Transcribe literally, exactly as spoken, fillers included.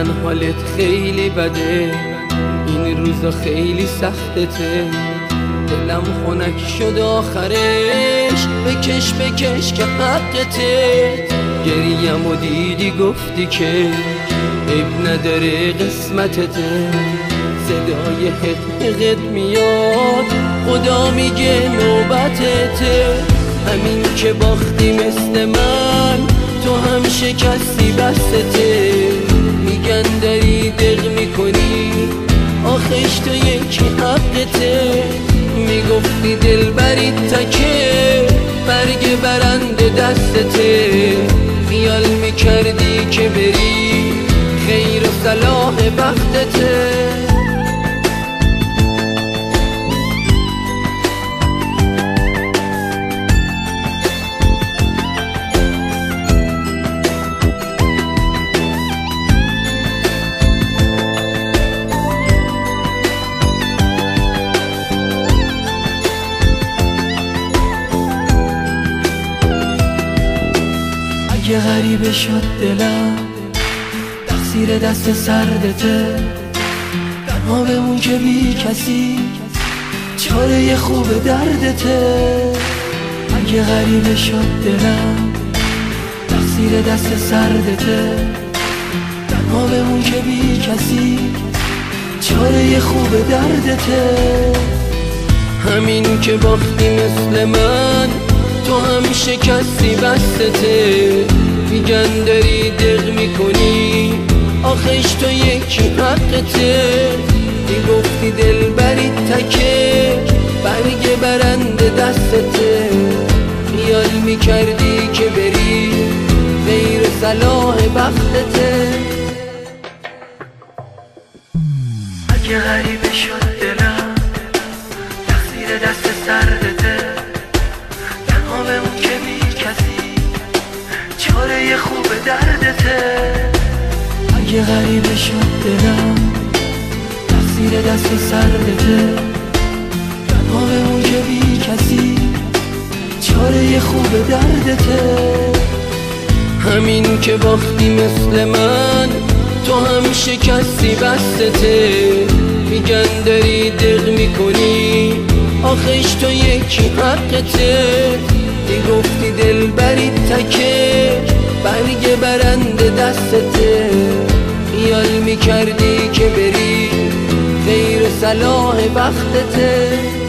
من حالت خیلی بده، این روزا خیلی سختته، دلم خنک شد آخرش، بکش بکش که حقته. گریم و دیدی گفتی که عیب نداره قسمتته، صدای حق حقت میاد خدا میگه نوبتته. همین که باختی مثل من تو هم شکستی بسته، میگن داری دق میکنی آخش تو یکی حقته. میگفتی دل برید تکه برگ برنده دستته، خیال میکردی که بری خیر و صلاح بختته. اگه غریبه شد دلم تقصیر دست سردته، تنها بمون که بی کسی چاره خوب دردته. اگه غریبه شد دلم تقصیر دست سردته، تنها بمون که بی کسی چاره خوب دردته. همین که باختی مثل من تو هم شکستی بستته، میگن داری دق میکنی آخش تو یکی حقته. میگفتی دل برید تکه برگ برنده دستته، خیال میکردی که بری غیر صلاح بختته. اگه غریبه شد دلم تقصیر دست سردته، تنها بمون که بی کسی چاره خوب دردته. اگه غریبه شد دلم تقصیر دست سردته، تنها بمون که بی کسی چاره خوب دردته. همین که باختی مثل من تو هم شکستی بستته، میگن داری دق میکنی آخش تو یکی حقته. میگفتی دل برید تکه برگ برنده دستته، خیال میکردی که بری غیر صلاح بختته.